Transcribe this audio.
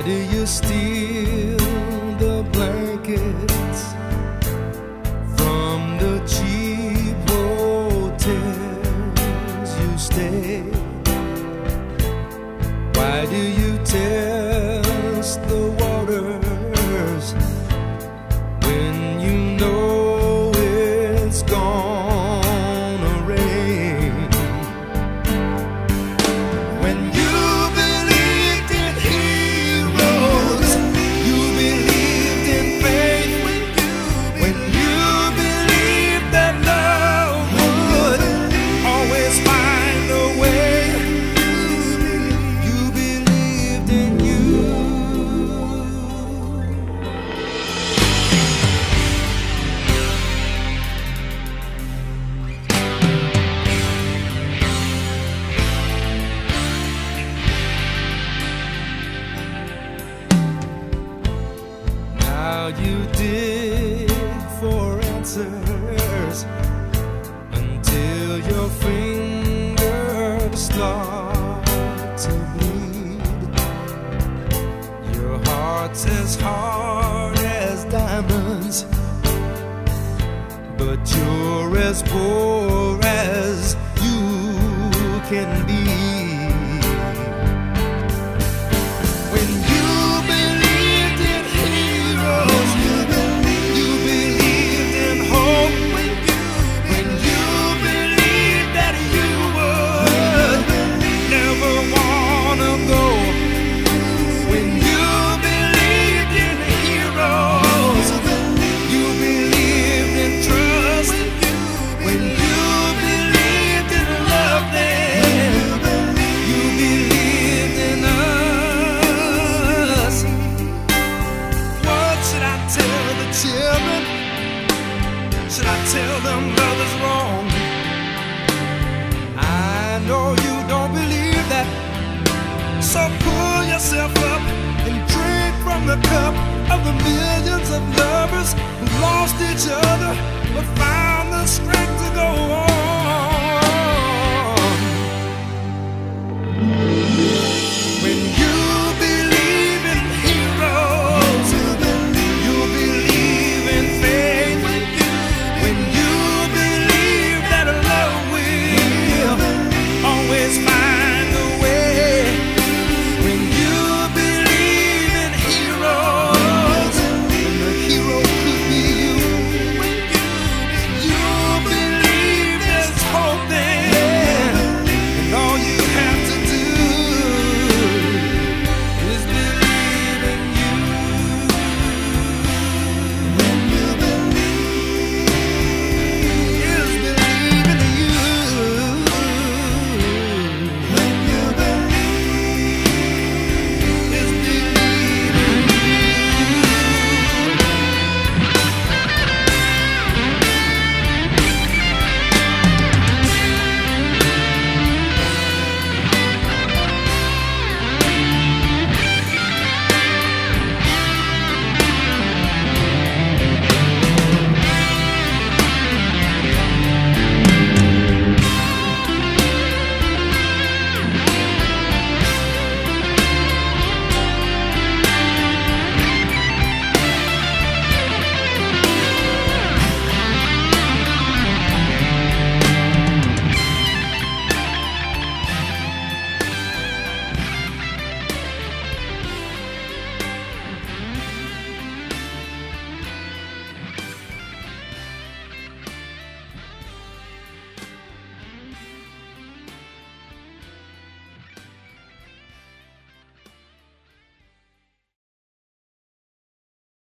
do you steal the blankets from the cheap hotels you stay? Why do you test the waters when you know it's gonna rain? When you believed in heroes, you believed in faith. When you believed that love would always find a way, you believed in you. Now you dig for answers until your fingers start to bleed. Your heart's as hard as diamonds, but you're as poor as you can be. When you believed in heroes, you believed in hope. When you believed that you would never wanna go. When you believed in heroes, you believed in trust. When you believed in love, then you believed in us. What should I tell the children? Should I tell them brother's wrong? I know you don't believe that, so pull yourself up and drink from the cup of the millions of lovers who lost each other but found the strength to go on.